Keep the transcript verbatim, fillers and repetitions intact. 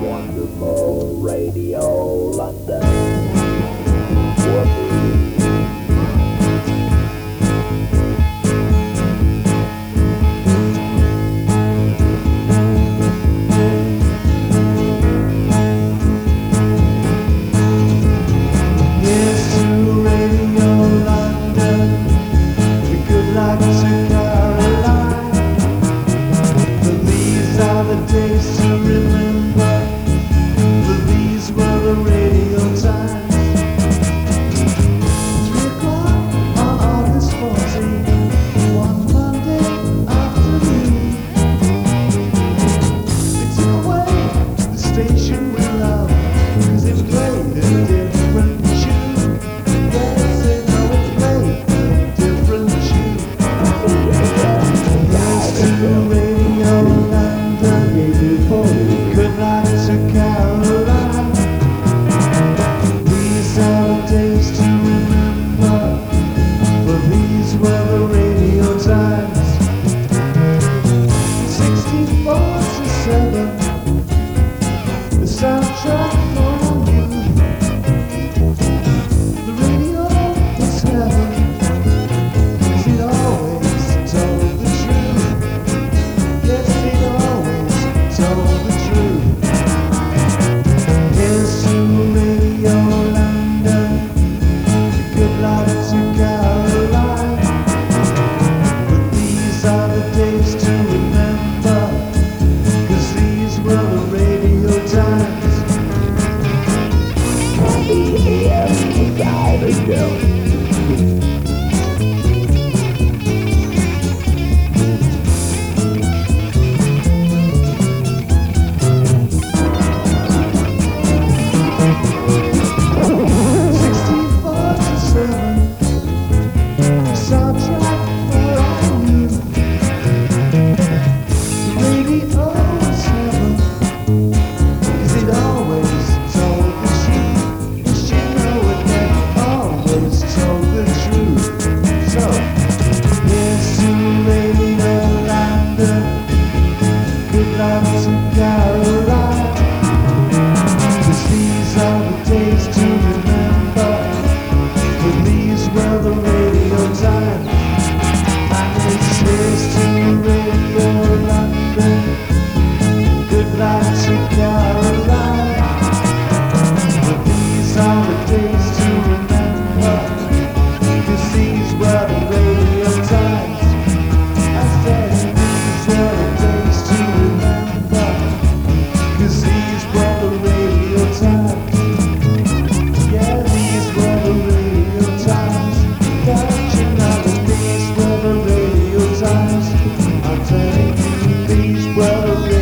Wonderful Radio London. Whoopee. Yes, to Radio London, we could like to Caroline, but these are the days to remember, but these were the radio times. Three o'clock on August fourteenth, one Monday afternoon, they took away the station we love, 'cause it played a different tune. Yes, they know it played a different tune. Yes, to Radio London, good night to Caroline. These are the days to remember, for these were the radio times. Sixty-four to seven, the soundtrack for you. The radio was heaven, 'cause it always told the truth. Yes, it always told the truth. Yes, to Radio London, good luck to Caroline. But these are the days to remember, 'cause these were the radio times. The A M Salvage Show. Sixty-four to seven, soundtrack for all you. The radio was heaven, 'cause it always told the truth. Yes, you know it, they always told the truth. So, yes, to Radio London, good luck to Caroline, 'cause these are the days to remember, but these were the radio times. And it's here's to Radio London, good luck to Caroline, but these are the days to remember, 'cause these were the radio times. I said these were the days to remember, 'cause these were the radio times. Yeah, these were the radio times. Don't you know that these were the radio times? I'm telling you, these were the radio